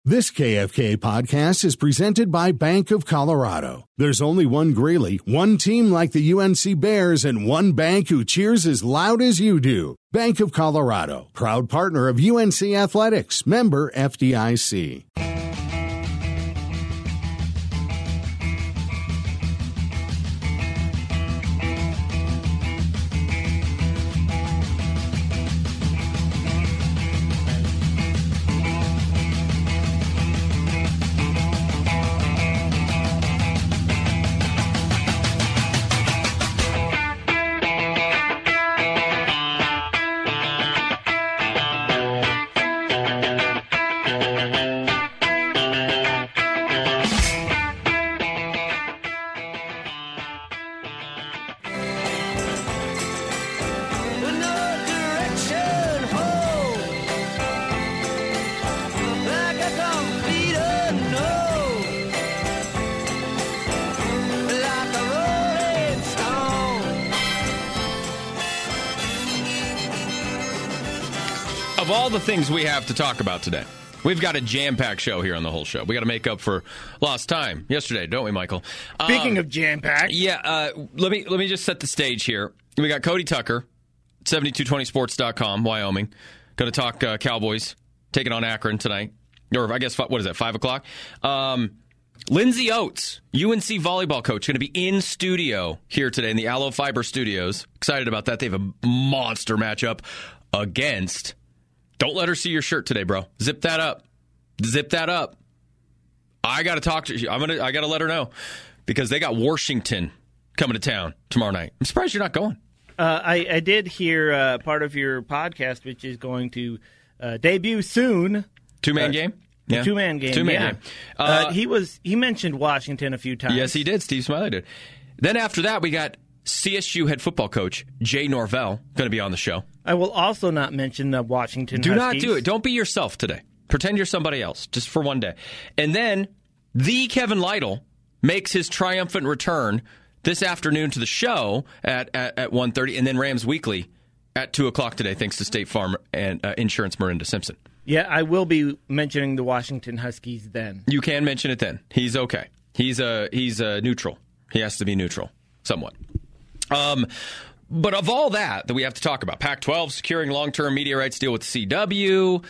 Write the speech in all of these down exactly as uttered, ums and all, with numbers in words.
This K F K podcast is presented by Bank of Colorado. There's only one Greeley, one team like the U N C Bears, and one bank who cheers as loud as you do. Bank of Colorado, proud partner of U N C Athletics, member F D I C. Of all the things we have to talk about today, we've got a jam-packed show here on the whole show. We got to make up for lost time yesterday, don't we, Michael? Speaking um, of jam-packed. Yeah, uh, let me let me just set the stage here. We got Cody Tucker, seventy-two twenty sports dot com, Wyoming. Going to talk uh, Cowboys taking on Akron tonight. Or I guess, what is that, five o'clock? Um, Lindsey Oates, U N C volleyball coach, going to be in studio here today in the Aloe Fiber Studios. Excited about that. They have a monster matchup against... Don't let her see your shirt today, bro. Zip that up. Zip that up. I got to talk to you. I'm gonna. I got to let her know because they got Washington coming to town tomorrow night. I'm surprised you're not going. Uh, I, I did hear uh, part of your podcast, which is going to uh, debut soon. Two man uh, game. Yeah. Two man game. Two man yeah. game. Uh, uh, he was. He mentioned Washington a few times. Yes, he did. Steve Smiley did. Then after that, we got C S U head football coach Jay Norvell going to be on the show. I will also not mention the Washington Do Huskies. not do it. Don't be yourself today. Pretend you're somebody else, just for one day. And then the Kevin Lytle makes his triumphant return this afternoon to the show at, at, at one thirty, and then Rams Weekly at two o'clock today, thanks to State Farm and uh, Insurance Miranda Simpson. Yeah, I will be mentioning the Washington Huskies then. You can mention it then. He's okay. He's a, he's a neutral. He has to be neutral, somewhat. Um, but of all that that we have to talk about, Pac twelve securing long-term media rights deal with the C W,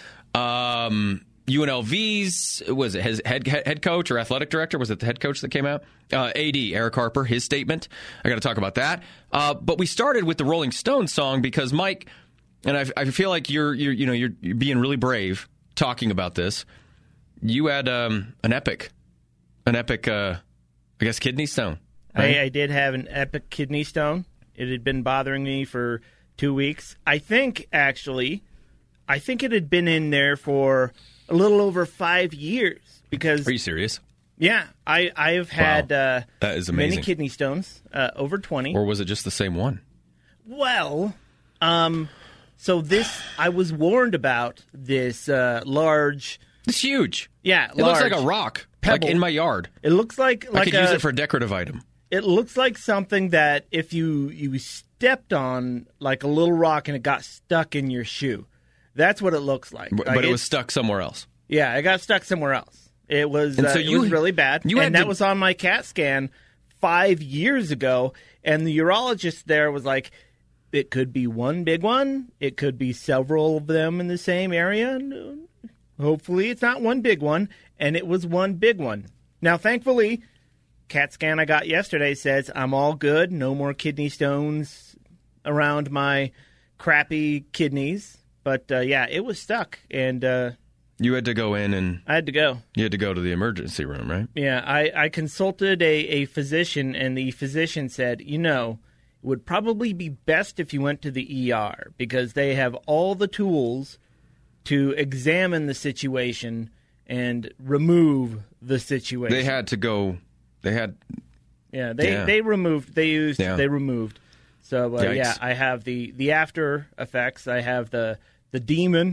um, U N L V's, was it his head, head coach or athletic director? Was it the head coach that came out? Uh, A D, Eric Harper, his statement. I got to talk about that. Uh, but we started with the Rolling Stones song because Mike, and I, I feel like you're, you're, you know, you're, you're being really brave talking about this. You had um, an epic, an epic, uh, I guess, kidney stone. Right? I, I did have an epic kidney stone. It had been bothering me for two weeks. I think, actually, I think it had been in there for a little over five years. Because Are you serious? Yeah, I, I've had wow. uh, that is amazing. many kidney stones, uh, over twenty. Or was it just the same one? Well, um, so this, I was warned about this uh, large... It's huge. Yeah, It large looks like a rock, pebble. like in my yard. It looks like... like I could a, use it for a decorative item. It looks like something that if you, you stepped on, like a little rock, and it got stuck in your shoe. That's what it looks like. But, like but it it, was stuck somewhere else. Yeah, it got stuck somewhere else. It was, And uh, so it you- was really bad. you had and that to- was on my CAT scan five years ago. And the urologist there was like, it could be one big one. It could be several of them in the same area. And hopefully it's not one big one. And it was one big one. Now, thankfully, CAT scan I got yesterday says I'm all good. No more kidney stones around my crappy kidneys. But, uh, yeah, it was stuck. And uh, You had to go in and I had to go. you had to go to the emergency room, right? Yeah, I, I consulted a, a physician, and the physician said, you know, it would probably be best if you went to the E R because they have all the tools to examine the situation and remove the situation. They had to go. They had. Yeah, they, Yeah. they removed, they used, Yeah. they removed. So, uh, Yikes. yeah, I have the, the after effects. I have the, the demon.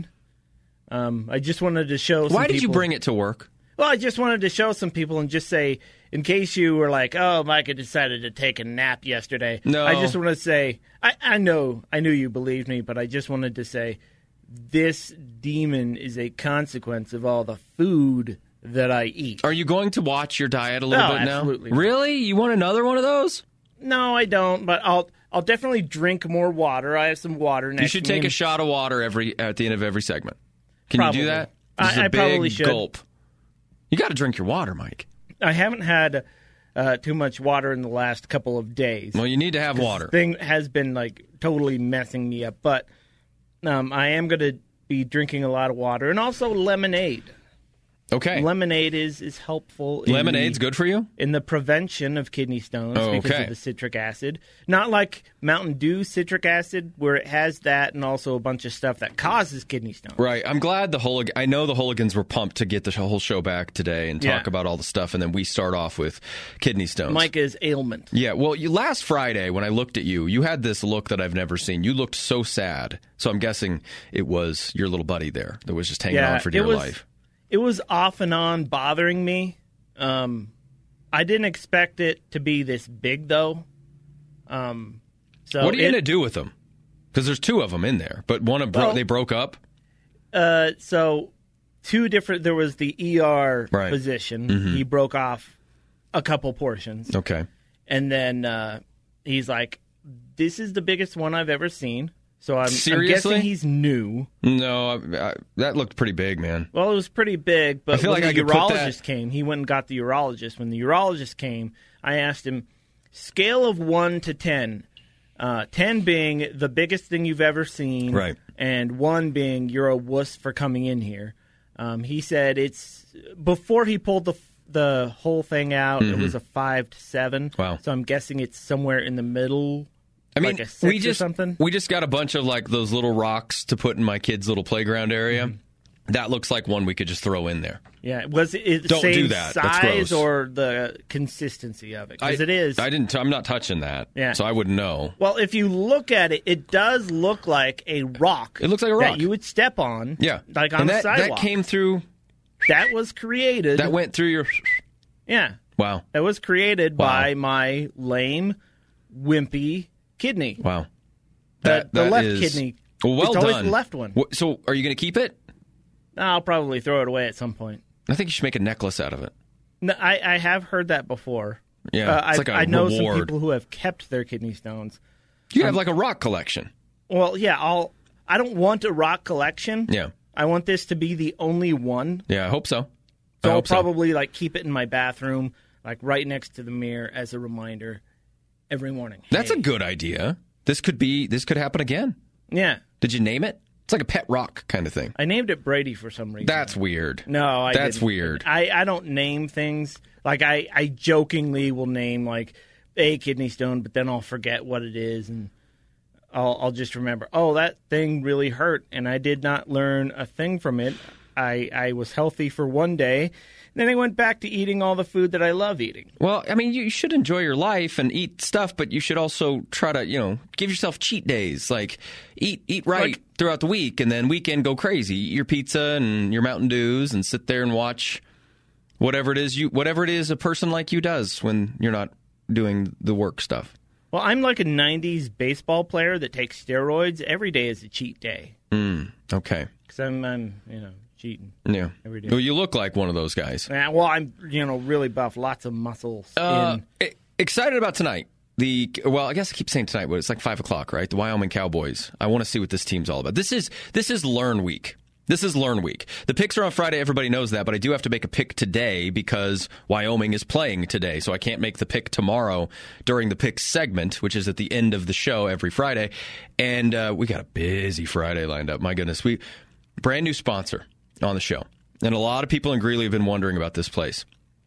Um, I just wanted to show some Why did you people- bring it to work? Well, I just wanted to show some people and just say, in case you were like, oh, Micah decided to take a nap yesterday. No. I just want to say, I, I know, I knew you believed me, but I just wanted to say, this demon is a consequence of all the food that I eat. Are you going to watch your diet a little No, bit now? absolutely not. Really? You want another one of those? No, I don't, but I'll I'll definitely drink more water. I have some water next You should to me. take a shot of water every at the end of every segment. Can Probably. you do that? This is I- a I big probably should. gulp. You got to drink your water, Mike. I haven't had uh, too much water in the last couple of days. Well, you need to have water. This thing has been like totally messing me up, but um, I am going to be drinking a lot of water and also lemonade. Okay. Lemonade is, is helpful. in Lemonade's the, good for you? in the prevention of kidney stones Oh, because okay. of the citric acid. Not like Mountain Dew citric acid, where it has that and also a bunch of stuff that causes kidney stones. Right. I'm glad the Hoolig- I know the Hooligans were pumped to get the whole show back today and talk Yeah. about all the stuff, and then we start off with kidney stones. Micah's ailment. Yeah, well, you, last Friday when I looked at you, you had this look that I've never seen. You looked so sad. So I'm guessing it was your little buddy there that was just hanging Yeah, on for dear it was, life. It was off and on bothering me. Um, I didn't expect it to be this big, though. Um, so What are you it- going to do with them? Because there's two of them in there, but one of bro- Well- they broke up. Uh, so two different. There was the E R Right. position. Mm-hmm. He broke off a couple portions, Okay. and then uh, he's like, "This is the biggest one I've ever seen." So I'm, I'm Seriously? guessing he's new. No, I, I, that looked pretty big, man. Well, it was pretty big, but I feel when like the I could put urologist that- came, he went and got the urologist. When the urologist came, I asked him, scale of one to ten, uh, ten being the biggest thing you've ever seen, Right. and one being you're a wuss for coming in here. Um, he said it's before he pulled the the whole thing out, it was a five to seven. Mm-hmm. Wow. So I'm guessing it's somewhere in the middle. I mean, like a six we or just something. we just got a bunch of like those little rocks to put in my kid's little playground area. Mm-hmm. That looks like one we could just throw in there. Yeah, was it the Don't same do that. That's size gross. or the consistency of it? Because I- it is. I didn't. I'm not touching that. Yeah. So I wouldn't know. Well, if you look at it, it does look like a rock. It looks like a rock. that you would step on. Yeah. like on and the that, sidewalk. that came through. That was created. That went through your. yeah, Wow. that was created Wow. by my lame, wimpy kidney. Wow. The, That- the that left is- kidney. Well, well it's always done. the left one. Wh- So, are you going to keep it? I'll probably throw it away at some point. I think you should make a necklace out of it. No, I, I have heard that before. Yeah, Uh, it's I, like a I know some reward. people who have kept their kidney stones. You have like a rock collection. Well, yeah, I'll. I don't want a rock collection. Yeah. I want this to be the only one. Yeah, I hope so. So I I'll hope so. probably like keep it in my bathroom, like right next to the mirror as a reminder every morning. That's Hey. a good idea. This could be. This could happen again. Yeah. Did you name it? It's like a pet rock kind of thing. I named it Brady for some reason. That's weird. no, I That's didn't. weird. I, I don't name things. Like I, I jokingly will name like a kidney stone, but then I'll forget what it is and I'll I'll just remember, oh, that thing really hurt and I did not learn a thing from it. I I was healthy for one day. Then I went back to eating all the food that I love eating. Well, I mean, you should enjoy your life and eat stuff, but you should also try to, you know, give yourself cheat days. Like, eat eat right Like- throughout the week, and then weekend go crazy. Eat your pizza and your Mountain Dews, and sit there and watch whatever it is you, whatever it is a person like you does when you're not doing the work stuff. Well, I'm like a nineties baseball player that takes steroids. Every day is a cheat day. Mm, okay. Because I'm, I'm, you know, cheating. Yeah. Every day. Well, you look like one of those guys. Uh, well, I'm, you know, really buff. Lots of muscles. Uh, in, e- excited about tonight. The well, I guess I keep saying tonight, but it's like five o'clock, right? The Wyoming Cowboys. I want to see what this team's all about. This is this is Learn Week. This is Learn Week. The picks are on Friday. Everybody knows that, but I do have to make a pick today because Wyoming is playing today, so I can't make the pick tomorrow during the pick segment, which is at the end of the show every Friday. And uh, we got a busy Friday lined up. My goodness, we brand new sponsor on the show, and a lot of people in Greeley have been wondering about this place.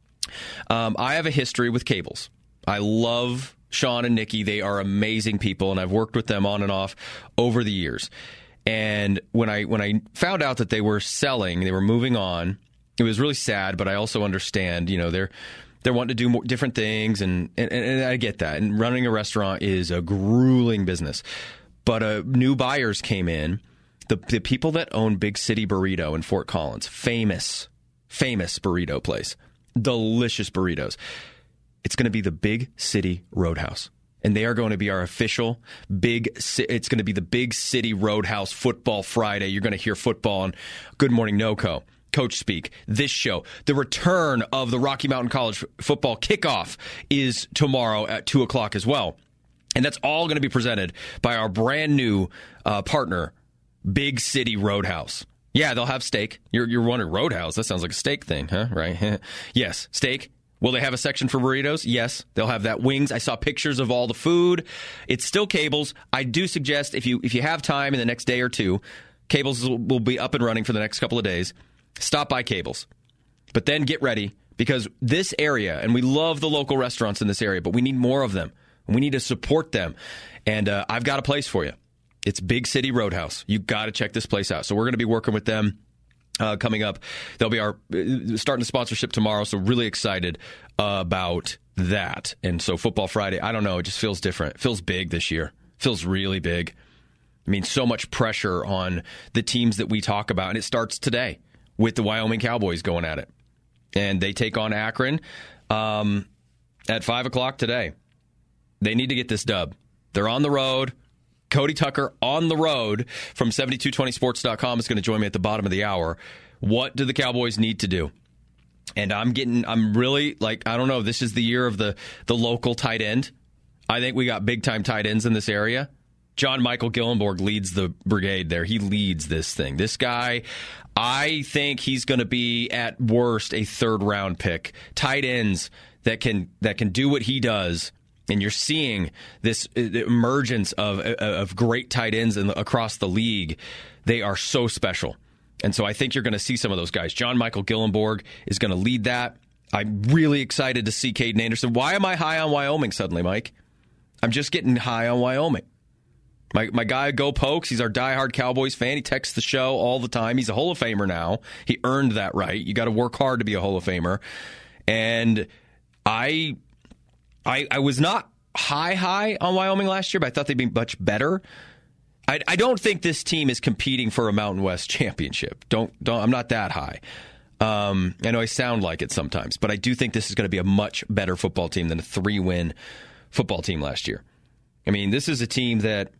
Um, I have a history with cables. I love Sean and Nikki. They are amazing people, and I've worked with them on and off over the years. And when I when I found out that they were selling, they were moving on, it was really sad, but I also understand, you know, they're they're wanting to do more, different things, and, and, and I get that. And running a restaurant is a grueling business. But uh, new buyers came in. The, the people that own Big City Burrito in Fort Collins, famous, famous burrito place, delicious burritos. It's going to be the Big City Roadhouse. And they are going to be our official big, it's going to be the Big City Roadhouse Football Friday. You're going to hear football on Good Morning NoCo, Coach Speak, this show. The return of the Rocky Mountain College football kickoff is tomorrow at two o'clock as well. And that's all going to be presented by our brand new uh, partner, Big City Roadhouse. Yeah, they'll have steak. You're, you're wondering, Roadhouse, that sounds like a steak thing, huh? Right? Yes, steak. Will they have a section for burritos? Yes, they'll have that. Wings. I saw pictures of all the food. It's still Cables. I do suggest if you if you have time in the next day or two, Cables will be up and running for the next couple of days. Stop by Cables. But then get ready, because this area, and we love the local restaurants in this area, but we need more of them. We need to support them. And uh, I've got a place for you. It's Big City Roadhouse. You got to check this place out. So we're going to be working with them. Uh, coming up, they'll be our uh, starting the sponsorship tomorrow, so really excited uh, about that. And so Football Friday, I don't know, it just feels different. It feels big this year. It feels really big. I mean, so much pressure on the teams that we talk about, and it starts today with the Wyoming Cowboys going at it. And they take on Akron um, at five o'clock today. They need to get this dub. They're on the road. Cody Tucker on the road from seventy-two twenty sports dot com is going to join me at the bottom of the hour. What do the Cowboys need to do? And I'm getting, I'm really like, I don't know, this is the year of the, the local tight end. I think we got big time tight ends in this area. John Michael Gillenborg leads the brigade there. He leads this thing. This guy, I think he's going to be at worst a third round pick. Tight ends that can that can do what he does. And you're seeing this emergence of of great tight ends in the, across the league. They are so special. And so I think you're going to see some of those guys. John Michael Gillenborg is going to lead that. I'm really excited to see Caden Anderson. Why am I high on Wyoming suddenly, Mike? I'm just getting high on Wyoming. My my guy, Go Pokes, he's our diehard Cowboys fan. He texts the show all the time. He's a Hall of Famer now. He earned that right. You got to work hard to be a Hall of Famer. And I... I, I was not high, high on Wyoming last year, but I thought they'd be much better. I, I don't think this team is competing for a Mountain West championship. Don't, don't. I'm not that high. Um, I know I sound like it sometimes, but I do think this is going to be a much better football team than a three-win football team last year. I mean, this is a team that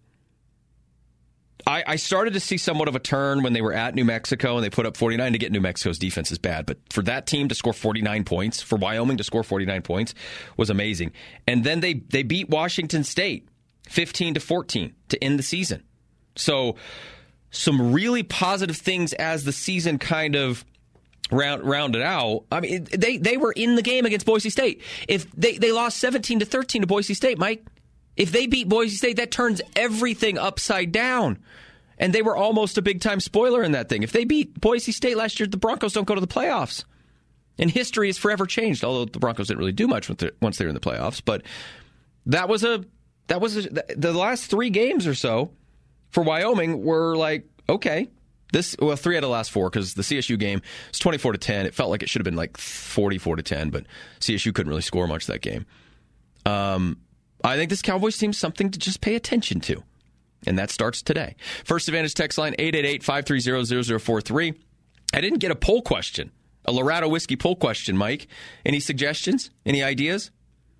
I, I started to see somewhat of a turn when they were at New Mexico and they put up forty-nine. To get New Mexico's defense is bad, but for that team to score forty-nine points, for Wyoming to score forty-nine points was amazing. And then they, they beat Washington State fifteen to fourteen to end the season. So some really positive things as the season kind of round, rounded out. I mean, they, they were in the game against Boise State. If they, they lost seventeen to thirteen to Boise State, Mike, if they beat Boise State, that turns everything upside down. And they were almost a big-time spoiler in that thing. If they beat Boise State last year, the Broncos don't go to the playoffs. And history is forever changed, although the Broncos didn't really do much once they were in the playoffs. But that was a that was a, the last three games or so for Wyoming were like, okay, this well, three out of the last four, because the C S U game was twenty-four to ten. It felt like it should have been like forty-four to ten, but C S U couldn't really score much that game. Um, I think this Cowboys team's something to just pay attention to. And that starts today. First Advantage text line, eight eight eight, five three zero, zero zero four three. I didn't get a poll question, a Lorado Whiskey poll question, Mike. Any suggestions? Any ideas?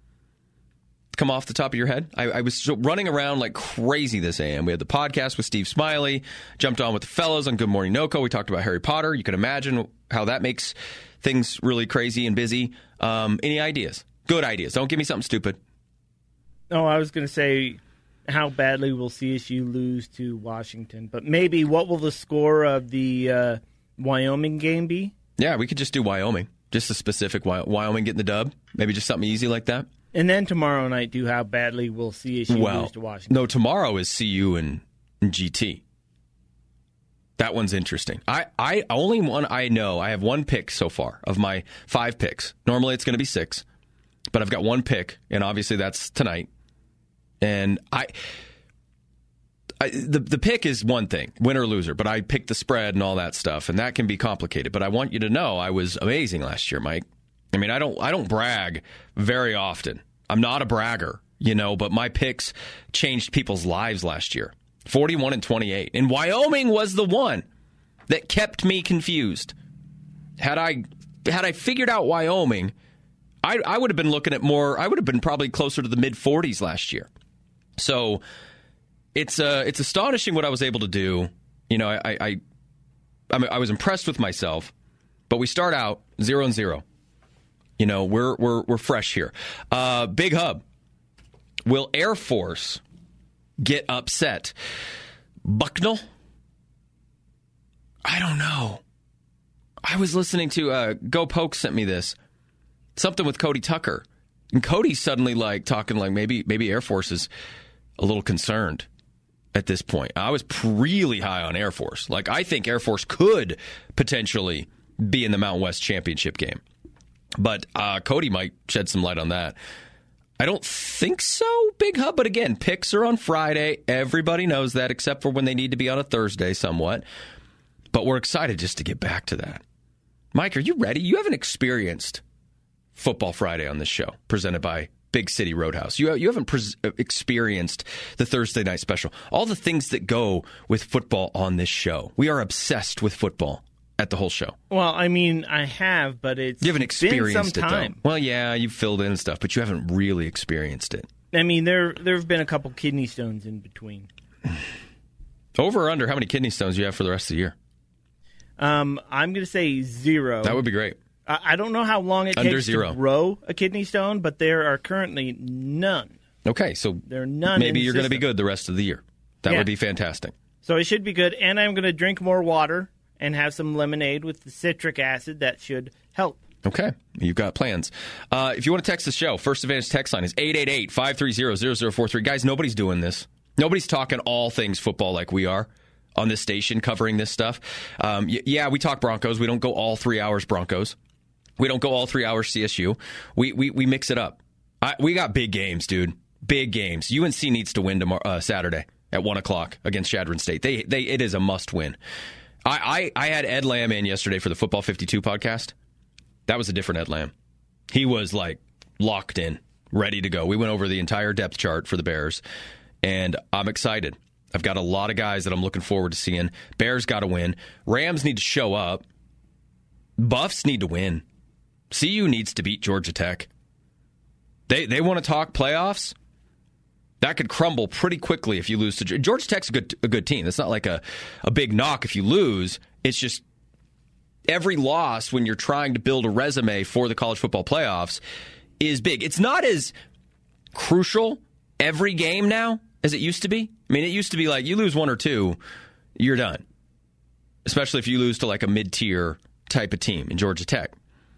Come off the top of your head? I, I was running around like crazy this A M. We had the podcast with Steve Smiley, jumped on with the fellows on Good Morning NoCo. We talked about Harry Potter. You can imagine how that makes things really crazy and busy. Um, any ideas? Good ideas. Don't give me something stupid. Oh, I was going to say, how badly will C S U lose to Washington? But maybe what will the score of the uh, Wyoming game be? Yeah, we could just do Wyoming. Just a specific Wyoming getting the dub. Maybe just something easy like that. And then tomorrow night, do how badly will C S U well, lose to Washington? No, tomorrow is C U and, and G T. That one's interesting. I, I only one I know. I have one pick so far of my five picks. Normally it's going to be six, but I've got one pick, and obviously that's tonight. And I, I, the the pick is one thing, win or loser, but I picked the spread and all that stuff, and that can be complicated. But I want you to know I was amazing last year, Mike. I mean, I don't I don't brag very often. I'm not a bragger, you know, but my picks changed people's lives last year. forty-one and twenty-eight. And Wyoming was the one that kept me confused. Had I had I figured out Wyoming, I, I would have been looking at more, I would have been probably closer to the mid forties last year. So it's uh, it's astonishing what I was able to do. You know, I, I, I, I was impressed with myself, but we start out zero and zero. You know, we're we're we're fresh here. Uh, Big Hub. Will Air Force get upset? Bucknell? I don't know. I was listening to uh, Go Poke sent me this. Something with Cody Tucker. And Cody's suddenly like talking like maybe maybe Air Force is a little concerned at this point. I was really high on Air Force. Like, I think Air Force could potentially be in the Mountain West Championship game. But uh, Cody might shed some light on that. I don't think so, Big Hub. But again, picks are on Friday. Everybody knows that, except for when they need to be on a Thursday somewhat. But we're excited just to get back to that. Mike, are you ready? You haven't experienced Football Friday on this show, presented by Big City Roadhouse. You, you haven't pres- experienced the Thursday night special. All the things that go with football on this show. We are obsessed with football at the whole show. Well, I mean, I have, but it's you haven't experienced been some time. it, though. Well, yeah, you've filled in and stuff, but you haven't really experienced it. I mean, there there have been a couple kidney stones in between. Over or under, how many kidney stones do you have for the rest of the year? Um, I'm going to say zero. That would be great. I, I don't know how long it under takes zero. to grow a kidney stone, but there are currently none. Okay, so there are none. Maybe in you're going to be good the rest of the year. That yeah. would be fantastic. So it should be good, and I'm going to drink more water and have some lemonade with the citric acid. That should help. Okay, you've got plans. Uh, if you want to text the show, First Advantage text line is eight eight eight, five three zero, zero zero four three. Guys, nobody's doing this. Nobody's talking all things football like we are on this station covering this stuff. Um, y- yeah, we talk Broncos. We don't go all three hours Broncos. We don't go all three hours C S U. We we, we mix it up. I, we got big games, dude. Big games. U N C needs to win tomorrow, uh, Saturday at one o'clock against Shadron State. They they It is a must-win. I, I, I had Ed Lamb in yesterday for the Football fifty-two podcast. That was a different Ed Lamb. He was like locked in, ready to go. We went over the entire depth chart for the Bears, and I'm excited. I've got a lot of guys that I'm looking forward to seeing. Bears got to win. Rams need to show up. Buffs need to win. C U needs to beat Georgia Tech. They they want to talk playoffs. That could crumble pretty quickly if you lose to Georgia Tech's a good a good team. It's not like a, a big knock if you lose. It's just every loss when you're trying to build a resume for the college football playoffs is big. It's not as crucial every game now as it used to be. I mean, it used to be like you lose one or two, you're done. Especially if you lose to like a mid-tier type of team in Georgia Tech.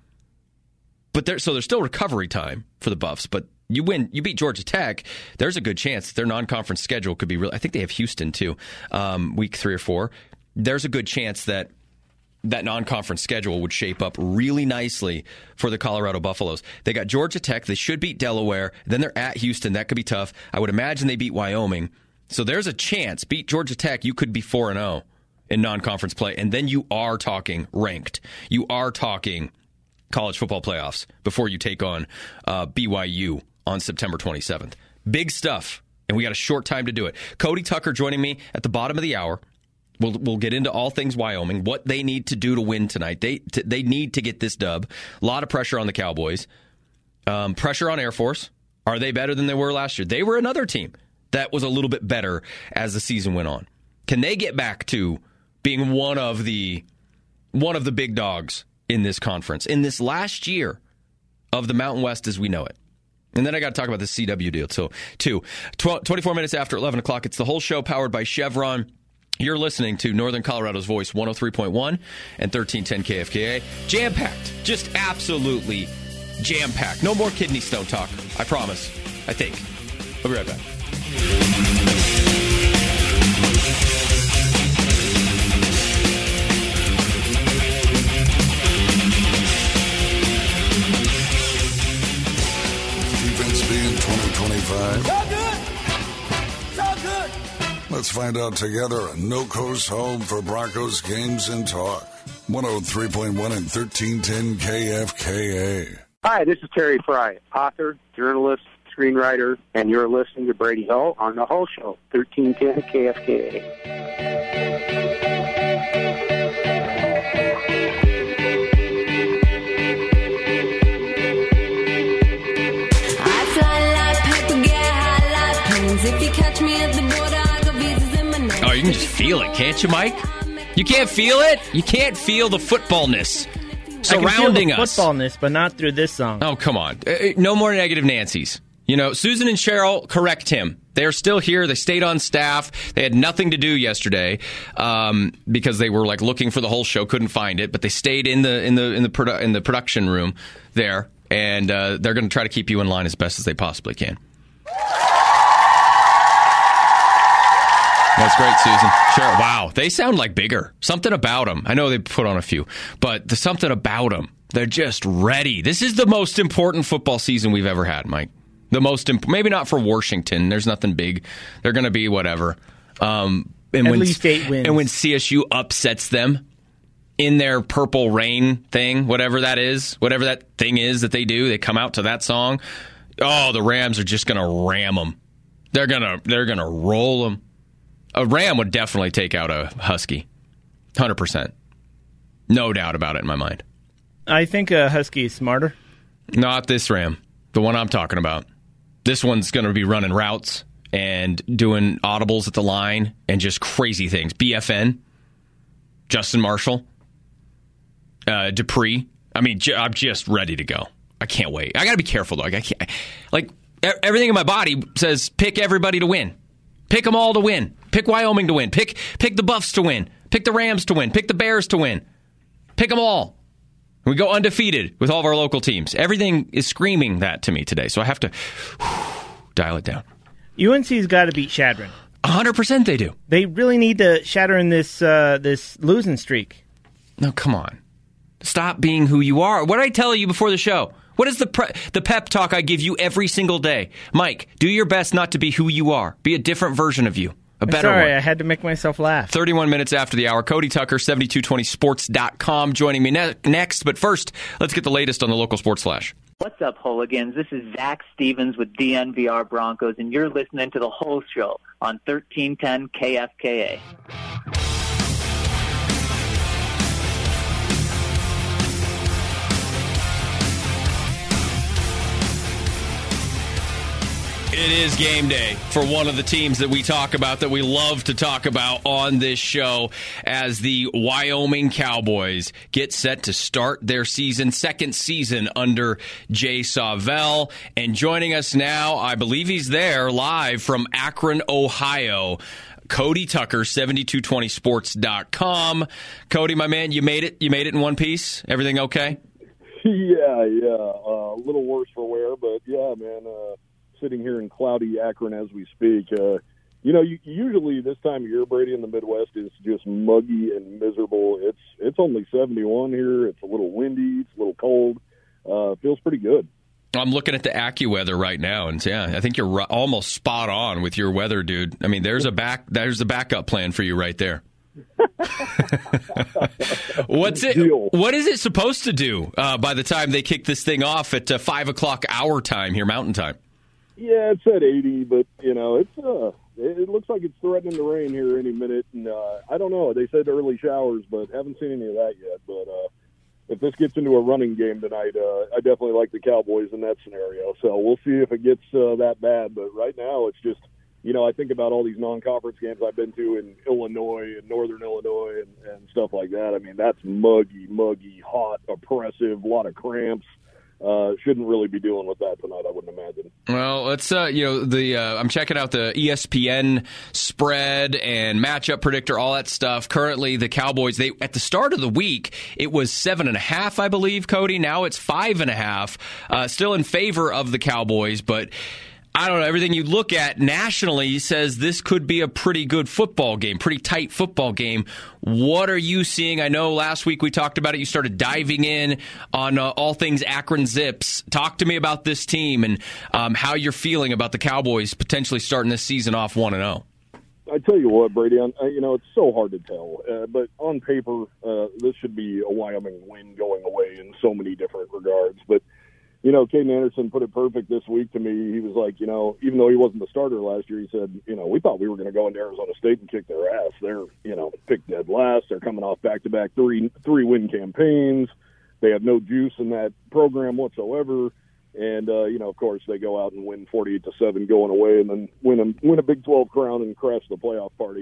But there, so there's still recovery time for the Buffs, but you win, you beat Georgia Tech, there's a good chance that their non-conference schedule could be real. I think they have Houston too, um, week three or four. There's a good chance that that non-conference schedule would shape up really nicely for the Colorado Buffaloes. They got Georgia Tech. They should beat Delaware. Then they're at Houston. That could be tough. I would imagine they beat Wyoming. So there's a chance. Beat Georgia Tech, you could be four and oh in non-conference play. And then you are talking ranked. You are talking college football playoffs before you take on uh, B Y U on September twenty-seventh. Big stuff. And we got a short time to do it. Cody Tucker joining me at the bottom of the hour. We'll we'll get into all things Wyoming, what they need to do to win tonight. They t- they need to get this dub. A lot of pressure on the Cowboys. Um, pressure on Air Force. Are they better than they were last year? They were another team that was a little bit better as the season went on. Can they get back to being one of the one of the big dogs in this conference, in this last year of the Mountain West as we know it? And then I got to talk about the C W deal, too. Two, twenty-four minutes after eleven o'clock, it's the whole show powered by Chevron. You're listening to Northern Colorado's Voice, one oh three point one and thirteen ten K F K A. Jam-packed. Just absolutely jam-packed. No more kidney stone talk. I promise. I think. I'll be right back. Defense being twenty twenty-five. Y'all good? Y'all good? Let's find out together on No Coast Home for Broncos games and talk. one oh three point one and thirteen ten K F K A. Hi, this is Terry Fry, author, journalist, screenwriter, and you're listening to Brady Hull on The Hull Show, thirteen ten K F K A. You can just feel it, can't you, Mike? You can't feel it? You can't feel the footballness surrounding I can feel the us. footballness, but not through this song. Oh, come on. Uh, no more negative Nancys. You know, Susan and Cheryl, correct him. They're still here. They stayed on staff. They had nothing to do yesterday um, because they were like looking for the whole show, couldn't find it. But they stayed in the in the in the produ- in the production room there, and uh, they're going to try to keep you in line as best as they possibly can. That's great, Susan. Sure. Wow, they sound like bigger. Something about them. I know they put on a few, but there's something about them. They're just ready. This is the most important football season we've ever had, Mike. The most imp- maybe not for Washington. There's nothing big. They're going to be whatever. Um, and At when, least eight wins. And when C S U upsets them in their Purple Rain thing, whatever that is, whatever that thing is that they do, they come out to that song. Oh, the Rams are just going to ram them. They're gonna they're gonna roll them. A Ram would definitely take out a Husky, one hundred percent. No doubt about it in my mind. I think a Husky is smarter. Not this Ram, the one I'm talking about. This one's going to be running routes and doing audibles at the line and just crazy things. B F N, Justin Marshall, uh, Dupree. I mean, j- I'm just ready to go. I can't wait. I got to be careful, though. I can't, like, everything in my body says pick everybody to win. Pick them all to win. Pick Wyoming to win. Pick pick the Buffs to win. Pick the Rams to win. Pick the Bears to win. Pick them all. We go undefeated with all of our local teams. Everything is screaming that to me today, so I have to whew, dial it down. U N C's got to beat Shadron. one hundred percent they do. They really need to shatter in this uh, this losing streak. No, come on. Stop being who you are. What did I tell you before the show? What is the pre- the pep talk I give you every single day? Mike, do your best not to be who you are. Be a different version of you. A better Sorry, one. I had to make myself laugh. thirty-one minutes after the hour. Cody Tucker, seventy-two twenty sports dot com, joining me ne- next. But first, let's get the latest on the local sports flash. What's up, Hooligans? This is Zach Stevens with D N V R Broncos, and you're listening to The Whole Show on thirteen ten K F K A. It is game day for one of the teams that we talk about, that we love to talk about on this show, as the Wyoming Cowboys get set to start their season, second season under Jay Sawvel. And joining us now, I believe he's there live from Akron, Ohio, Cody Tucker, seventy-two twenty sports dot com. Cody, my man, you made it. You made it in one piece. Everything okay? Yeah, yeah. Uh, a little worse for wear, but yeah, man. Uh, sitting here in cloudy Akron as we speak. Uh, you know, you, usually this time of year, Brady, in the Midwest is just muggy and miserable. It's it's only seventy-one here. It's a little windy. It's a little cold. Uh, feels pretty good. I'm looking at the AccuWeather right now, and yeah, I think you're r- almost spot on with your weather, dude. I mean, there's a back, there's a backup plan for you right there. What's it? What is it supposed to do uh, by the time they kick this thing off at uh, five o'clock our time here, Mountain Time? Yeah, it's at eighty, but you know, it's uh, it, it looks like it's threatening to rain here any minute, and uh, I don't know. They said early showers, but haven't seen any of that yet. But uh, if this gets into a running game tonight, uh, I definitely like the Cowboys in that scenario. So we'll see if it gets uh, that bad. But right now, it's just, you know, I think about all these non-conference games I've been to in Illinois and Northern Illinois and, and stuff like that. I mean, that's muggy, muggy, hot, oppressive, a lot of cramps. Uh, shouldn't really be dealing with that tonight, I wouldn't imagine. Well, let's, uh, you know, the uh, I'm checking out the E S P N spread and matchup predictor, all that stuff. Currently, the Cowboys, they at the start of the week, it was seven and a half, I believe, Cody. Now it's five and a half, uh, still in favor of the Cowboys, but I don't know, everything you look at nationally says this could be a pretty good football game, pretty tight football game. What are you seeing? I know last week we talked about it. You started diving in on uh, all things Akron Zips. Talk to me about this team and um, how you're feeling about the Cowboys potentially starting this season off one and oh. I tell you what, Brady, on, you know, it's so hard to tell. Uh, but on paper, uh, this should be a Wyoming win going away in so many different regards. But you know, Caden Anderson put it perfect this week to me. He was like, you know, even though he wasn't the starter last year, he said, you know, we thought we were going to go into Arizona State and kick their ass. They're, you know, picked dead last. They're coming off back-to-back three three win campaigns. They have no juice in that program whatsoever. And, uh, you know, of course, they go out and win forty-eight to seven going away and then win a, win a Big twelve crown and crash the playoff party.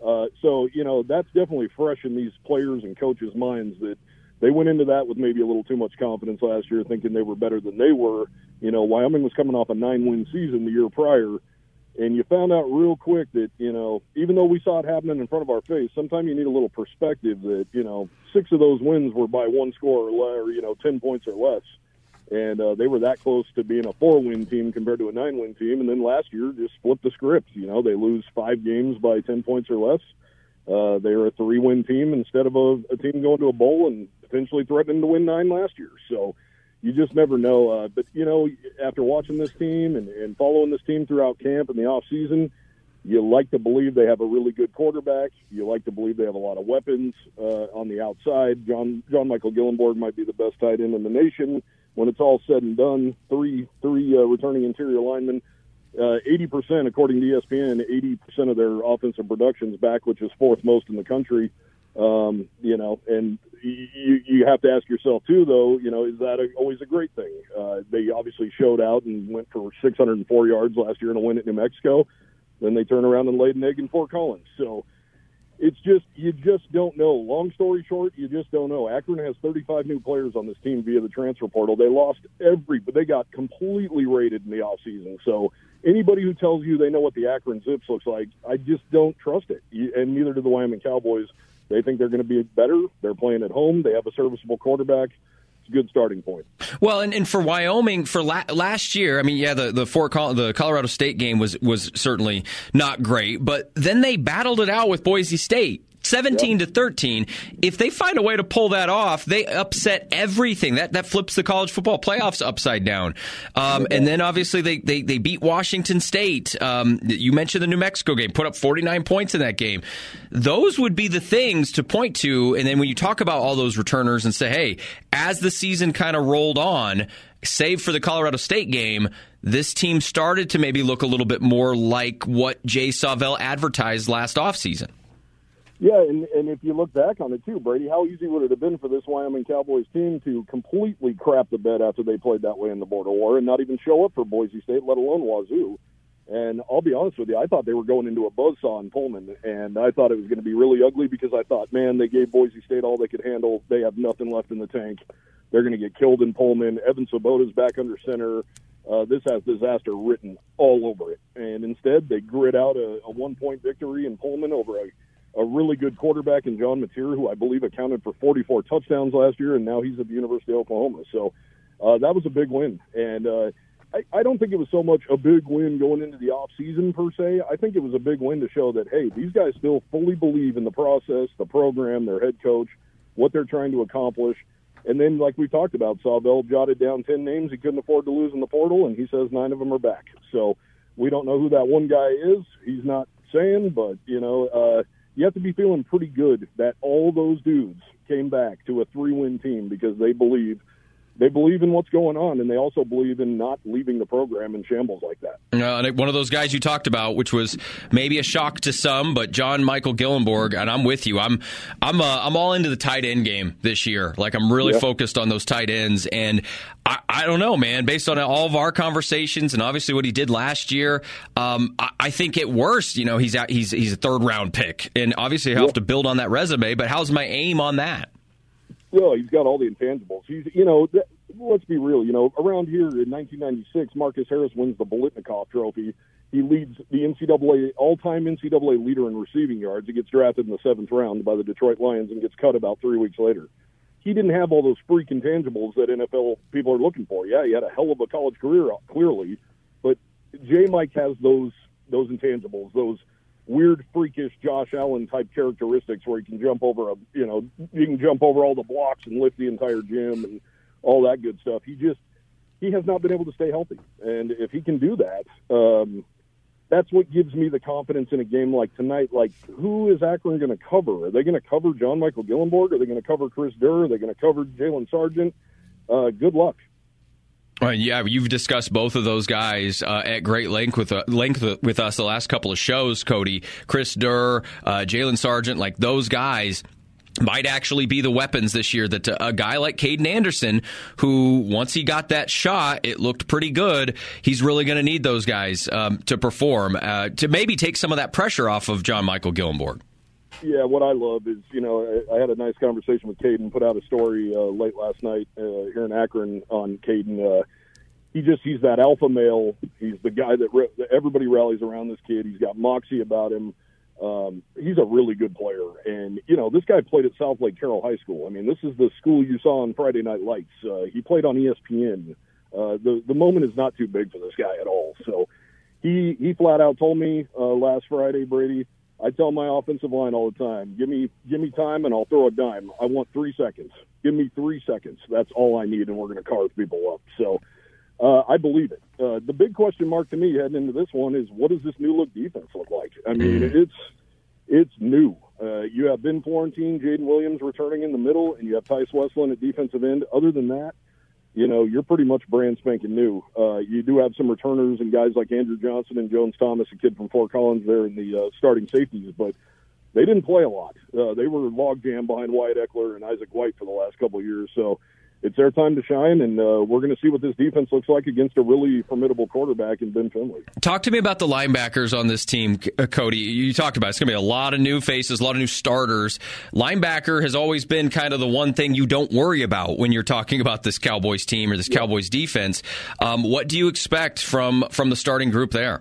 Uh, so, you know, that's definitely fresh in these players and coaches' minds that they went into that with maybe a little too much confidence last year, thinking they were better than they were. You know, Wyoming was coming off a nine-win season the year prior, and you found out real quick that, you know, even though we saw it happening in front of our face, sometimes you need a little perspective that, you know, six of those wins were by one score or, less, or you know, ten points or less. And uh, they were that close to being a four-win team compared to a nine-win team. And then last year just flipped the script. You know, they lose five games by ten points or less. Uh, they were a three-win team instead of a, a team going to a bowl and potentially threatening to win nine last year. So you just never know. Uh, but, you know, after watching this team and, and following this team throughout camp and the off-season, you like to believe they have a really good quarterback. You like to believe they have a lot of weapons uh, on the outside. John John Michael Gillenborg might be the best tight end in the nation. When it's all said and done, three three uh, returning interior linemen, uh, eighty percent, according to E S P N, eighty percent of their offensive production's back, which is fourth most in the country. Um, you know, and you, you have to ask yourself, too, though, you know, is that a, always a great thing? Uh, they obviously showed out and went for six hundred four yards last year in a win at New Mexico. Then they turn around and laid an egg in Fort Collins. So it's just, you just don't know. Long story short, you just don't know. Akron has thirty-five new players on this team via the transfer portal. They lost every, but they got completely rated in the offseason. So anybody who tells you they know what the Akron Zips looks like, I just don't trust it. And neither do the Wyoming Cowboys. They think they're going to be better. They're playing at home. They have a serviceable quarterback. It's a good starting point. Well, and, and for Wyoming, for la- last year, I mean, yeah, the the Fort Col- the Colorado State game was was certainly not great, but then they battled it out with Boise State. seventeen to thirteen. If they find a way to pull that off, they upset everything. That that flips the college football playoffs upside down. Um, and then obviously they, they, they beat Washington State. Um, you mentioned the New Mexico game, put up forty-nine points in that game. Those would be the things to point to. And then when you talk about all those returners and say, hey, as the season kind of rolled on, save for the Colorado State game, this team started to maybe look a little bit more like what Jay Sawvel advertised last offseason. Yeah, and, and if you look back on it, too, Brady, how easy would it have been for this Wyoming Cowboys team to completely crap the bed after they played that way in the Border War and not even show up for Boise State, let alone Wazoo? And I'll be honest with you, I thought they were going into a buzzsaw in Pullman, and I thought it was going to be really ugly because I thought, man, they gave Boise State all they could handle. They have nothing left in the tank. They're going to get killed in Pullman. Evan Svoboda's back under center. Uh, this has disaster written all over it. And instead, they grit out a, a one-point victory in Pullman over a a really good quarterback in John Mateer, who I believe accounted for forty-four touchdowns last year, and now he's at the University of Oklahoma. So uh, that was a big win. And uh, I, I don't think it was so much a big win going into the offseason per se. I think it was a big win to show that, hey, these guys still fully believe in the process, the program, their head coach, what they're trying to accomplish. And then, like we talked about, Sawvel jotted down ten names he couldn't afford to lose in the portal, and he says nine of them are back. So we don't know who that one guy is. He's not saying, but, you know, uh, you have to be feeling pretty good that all those dudes came back to a three-win team because they believe they believe in what's going on, and they also believe in not leaving the program in shambles like that. Uh, one of those guys you talked about, which was maybe a shock to some, but John Michael Gillenborg, and I'm with you. I'm I'm uh, I'm all into the tight end game this year. Like, I'm really yeah. focused on those tight ends, and I, I don't know, man. Based on all of our conversations and obviously what he did last year, um, I, I think at worst, you know, he's at, he's he's a third round pick, and obviously I have yeah. to build on that resume. But how's my aim on that? Well, he's got all the intangibles. He's, you know, th- let's be real. You know, around here in nineteen ninety-six, Marcus Harris wins the Bolitnikoff Trophy. He leads the N C double A all-time N C double A leader in receiving yards. He gets drafted in the seventh round by the Detroit Lions and gets cut about three weeks later. He didn't have all those freak intangibles that N F L people are looking for. Yeah, he had a hell of a college career, clearly, but J. Mike has those those intangibles, those weird, freakish Josh Allen type characteristics where he can jump over a, you know, he can jump over all the blocks and lift the entire gym and all that good stuff. He just, he has not been able to stay healthy. And if he can do that, um, that's what gives me the confidence in a game like tonight. Like, who is Akron going to cover? Are they going to cover John Michael Gillenborg? Are they going to cover Chris Durr? Are they going to cover Jalen Sargent? Uh, good luck. Uh, yeah, you've discussed both of those guys uh, at great length with uh, length with us the last couple of shows, Cody. Chris Durr, uh, Jalen Sargent, like those guys might actually be the weapons this year that a guy like Caden Anderson, who once he got that shot, it looked pretty good. He's really going to need those guys um, to perform, uh, to maybe take some of that pressure off of John Michael Gillenborg. Yeah, what I love is, you know, I, I had a nice conversation with Caden, put out a story uh, late last night uh, here in Akron on Caden. Uh, he just, he's that alpha male. He's the guy that, re- that everybody rallies around this kid. He's got moxie about him. Um, he's a really good player. And, you know, this guy played at South Lake Carroll High School. I mean, this is the school you saw on Friday Night Lights. Uh, he played on E S P N. Uh, the, the moment is not too big for this guy at all. So he, he flat out told me uh, last Friday, Brady, I tell my offensive line all the time, give me give me time and I'll throw a dime. I want three seconds. Give me three seconds. That's all I need, and we're going to carve people up. So uh, I believe it. Uh, the big question mark to me heading into this one is, what does this new-look defense look like? I mean, it's it's new. Uh, you have Ben Florentine, Jaden Williams returning in the middle, and you have Tice Westland at defensive end. Other than that, you know, you're pretty much brand spanking new. Uh, you do have some returners and guys like Andrew Johnson and Jones Thomas, a kid from Fort Collins there in the uh, starting safeties, but they didn't play a lot. Uh, they were logjam behind Wyatt Eckler and Isaac White for the last couple of years. So it's their time to shine, and uh, we're going to see what this defense looks like against a really formidable quarterback in Ben Finley. Talk to me about the linebackers on this team, Cody. You talked about it. It's going to be a lot of new faces, a lot of new starters. Linebacker has always been kind of the one thing you don't worry about when you're talking about this Cowboys team or this yeah. Cowboys defense. Um, what do you expect from from the starting group there?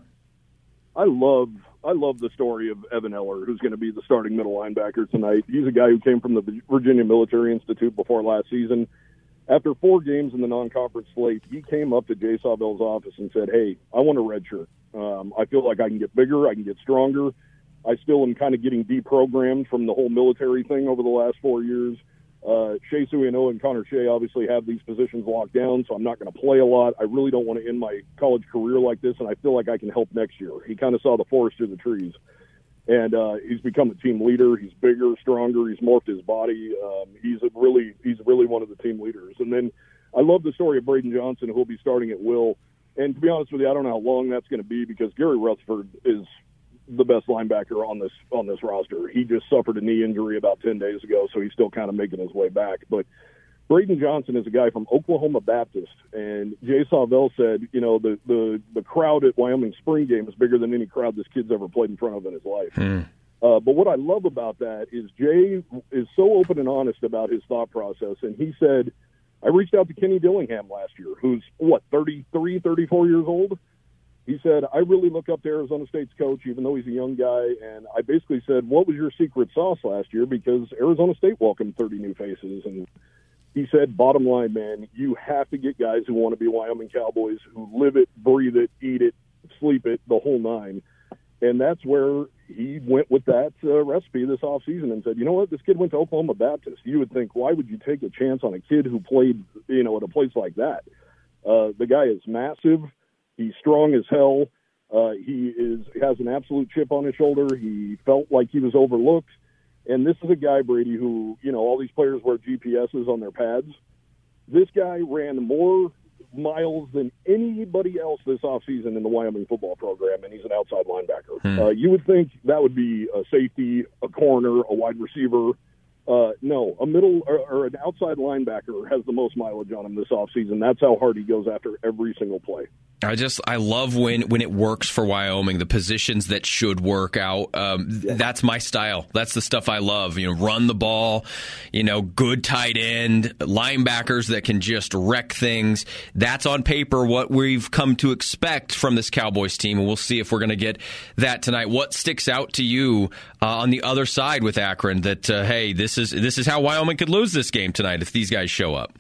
I love I love the story of Evan Eller, who's going to be the starting middle linebacker tonight. He's a guy who came from the Virginia Military Institute before last season. After four games in the non-conference slate, he came up to Jay Sawvell's office and said, hey, I want a red shirt. Um, I feel like I can get bigger, I can get stronger. I still am kind of getting deprogrammed from the whole military thing over the last four years. Uh, Shea Suiano and Connor Shea obviously have these positions locked down, so I'm not going to play a lot. I really don't want to end my college career like this, and I feel like I can help next year. He kind of saw the forest through the trees. And uh, he's become a team leader. He's bigger, stronger. He's morphed his body. Um, he's a really, he's really one of the team leaders. And then I love the story of Braden Johnson, who'll be starting at will. And to be honest with you, I don't know how long that's going to be because Gary Rutherford is the best linebacker on this on this roster. He just suffered a knee injury about ten days ago, so he's still kind of making his way back. But Braden Johnson is a guy from Oklahoma Baptist, and Jay Sawvell said, you know, the, the, the crowd at Wyoming spring game is bigger than any crowd this kid's ever played in front of in his life. Mm. Uh, but what I love about that is Jay is so open and honest about his thought process, and he said, I reached out to Kenny Dillingham last year, who's, what, thirty-three, thirty-four years old? He said, I really look up to Arizona State's coach, even though he's a young guy, and I basically said, what was your secret sauce last year? Because Arizona State welcomed thirty new faces, and he said, bottom line, man, you have to get guys who want to be Wyoming Cowboys, who live it, breathe it, eat it, sleep it, the whole nine. And that's where he went with that uh, recipe this offseason and said, you know what, this kid went to Oklahoma Baptist. You would think, why would you take a chance on a kid who played, you know, at a place like that? Uh, the guy is massive. He's strong as hell. Uh, he is has an absolute chip on his shoulder. He felt like he was overlooked. And this is a guy, Brady, who, you know, all these players wear G P S's on their pads. This guy ran more miles than anybody else this offseason in the Wyoming football program, and he's an outside linebacker. Hmm. Uh, you would think that would be a safety, a corner, a wide receiver. Uh, no, a middle or, or an outside linebacker has the most mileage on him this offseason. That's how hard he goes after every single play. I just I love when, when it works for Wyoming, the positions that should work out. Um, yeah. That's my style. That's the stuff I love. You know, run the ball, you know, good tight end, linebackers that can just wreck things. That's on paper what we've come to expect from this Cowboys team, and we'll see if we're going to get that tonight. What sticks out to you uh, on the other side with Akron that, uh, hey, this is this is how Wyoming could lose this game tonight if these guys show up?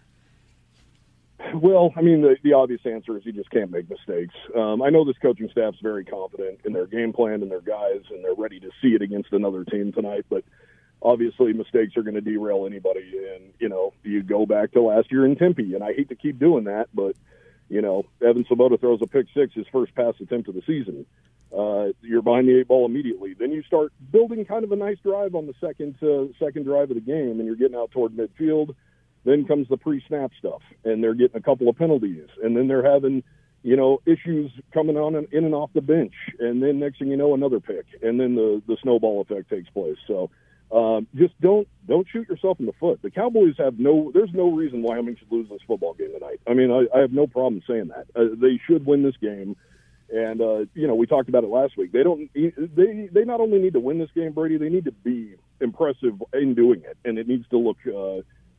Well, I mean, the, the obvious answer is you just can't make mistakes. Um, I know this coaching staff's very confident in their game plan and their guys, and they're ready to see it against another team tonight. But obviously, mistakes are going to derail anybody. And, you know, you go back to last year in Tempe, and I hate to keep doing that, but, you know, Evan Svoboda throws a pick six, his first pass attempt of the season. Uh, you're behind the eight ball immediately. Then you start building kind of a nice drive on the second uh, second drive of the game, and you're getting out toward midfield. Then comes the pre-snap stuff, and they're getting a couple of penalties, and then they're having, you know, issues coming on and in and off the bench, and then next thing you know, another pick, and then the the snowball effect takes place. So um, just don't don't shoot yourself in the foot. The Cowboys have no – there's no reason Wyoming should lose this football game tonight. I mean, I, I have no problem saying that. Uh, they should win this game, And, uh, you know, we talked about it last week. They don't. They they not only need to win this game, Brady, they need to be impressive in doing it. And it needs to look uh,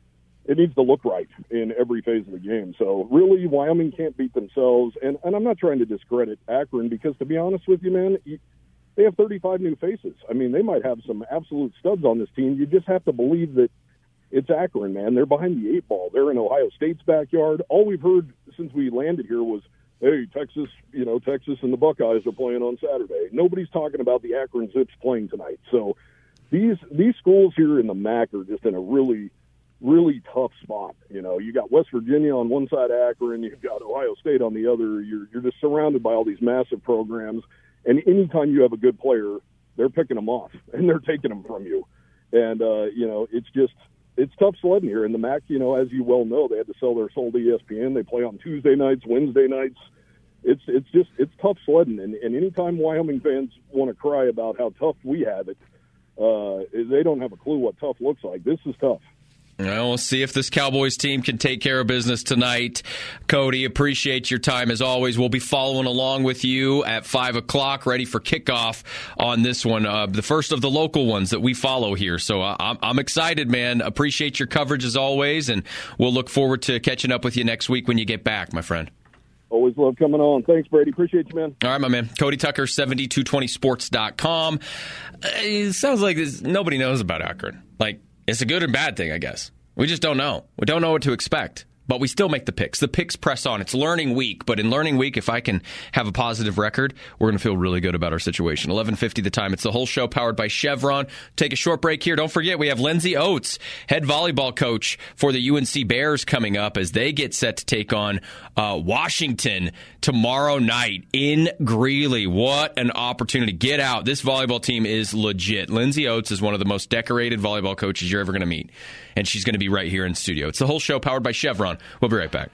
it needs to look right in every phase of the game. So, really, Wyoming can't beat themselves. And, and I'm not trying to discredit Akron because, to be honest with you, man, they have thirty-five new faces. I mean, they might have some absolute studs on this team. You just have to believe that it's Akron, man. They're behind the eight ball. They're in Ohio State's backyard. All we've heard since we landed here was, hey, Texas, you know, Texas and the Buckeyes are playing on Saturday. Nobody's talking about the Akron Zips playing tonight. So these these schools here in the M A C are just in a really, really tough spot. You know, you got West Virginia on one side of Akron, you've got Ohio State on the other. You're you're just surrounded by all these massive programs. And anytime you have a good player, they're picking them off and they're taking them from you. And, uh, you know, it's just – it's tough sledding here. In the M A C, you know, as you well know, they had to sell their soul to E S P N. They play on Tuesday nights, Wednesday nights. It's it's just it's tough sledding. And, and anytime Wyoming fans want to cry about how tough we have it, uh, they don't have a clue what tough looks like. This is tough. Well, we'll see if this Cowboys team can take care of business tonight. Cody, appreciate your time as always. We'll be following along with you at five o'clock, ready for kickoff on this one, uh, the first of the local ones that we follow here. So uh, I'm, I'm excited, man. Appreciate your coverage as always, and we'll look forward to catching up with you next week when you get back, my friend. Always love coming on. Thanks, Brady. Appreciate you, man. All right, my man. Cody Tucker, seventy-two twenty sports dot com. Uh, it sounds like this, nobody knows about Akron. Like, it's a good and bad thing, I guess. We just don't know. We don't know what to expect. But we still make the picks. The picks press on. It's learning week. But in learning week, if I can have a positive record, we're going to feel really good about our situation. eleven fifty the time. It's the whole show powered by Chevron. Take a short break here. Don't forget, we have Lindsey Oates, head volleyball coach for the U N C Bears, coming up as they get set to take on uh, Washington tomorrow night in Greeley. What an opportunity. Get out. This volleyball team is legit. Lindsey Oates is one of the most decorated volleyball coaches you're ever going to meet. And she's going to be right here in studio. It's the whole show powered by Chevron. We'll be right back.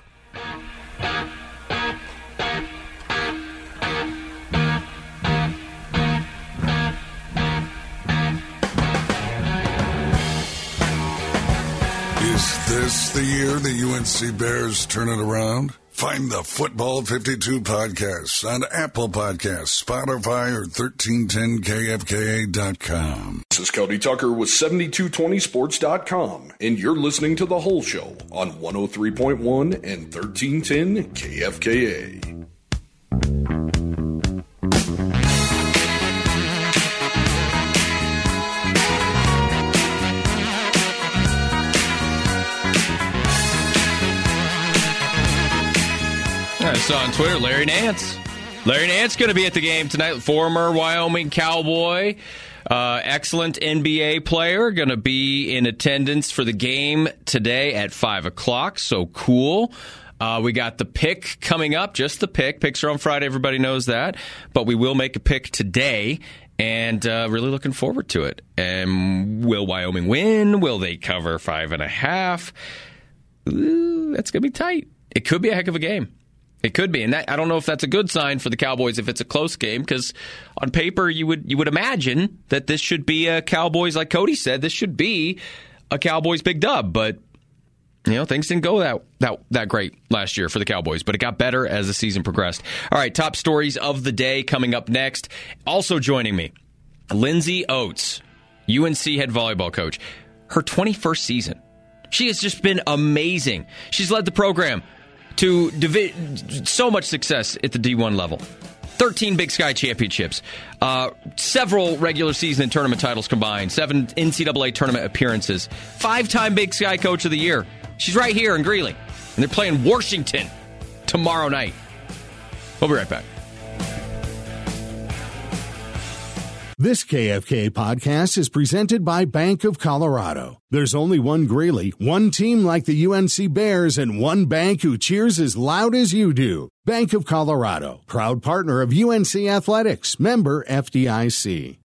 Is this the year the U N C Bears turn it around? Find the Football fifty-two podcast on Apple Podcasts, Spotify, or thirteen ten K F K A dot com. This is Cody Tucker with seventy-two twenty sports dot com, and you're listening to The Whole Show on one oh three point one and thirteen ten K F K A. I saw on Twitter, Larry Nance. Larry Nance going to be at the game tonight. Former Wyoming Cowboy, uh, excellent N B A player, going to be in attendance for the game today at five o'clock. So cool. Uh, we got the pick coming up, just the pick. Picks are on Friday, everybody knows that. But we will make a pick today, and uh, really looking forward to it. And will Wyoming win? Will they cover five and a half? Ooh, that's going to be tight. It could be a heck of a game. It could be, and that, I don't know if that's a good sign for the Cowboys if it's a close game, because on paper you would you would imagine that this should be a Cowboys, like Cody said, this should be a Cowboys big dub. But you know, things didn't go that that that great last year for the Cowboys, but it got better as the season progressed. All right, top stories of the day coming up next. Also joining me, Lindsey Oates, U N C head volleyball coach. Her twenty-first season. She has just been amazing. She's led the program to divi- so much success at the D one level. thirteen Big Sky championships, uh, several regular season and tournament titles combined, seven N C double A tournament appearances, five-time Big Sky Coach of the Year. She's right here in Greeley, and they're playing Washington tomorrow night. We'll be right back. This K F K podcast is presented by Bank of Colorado. There's only one Greeley, one team like the U N C Bears, and one bank who cheers as loud as you do. Bank of Colorado, proud partner of U N C Athletics, member F D I C.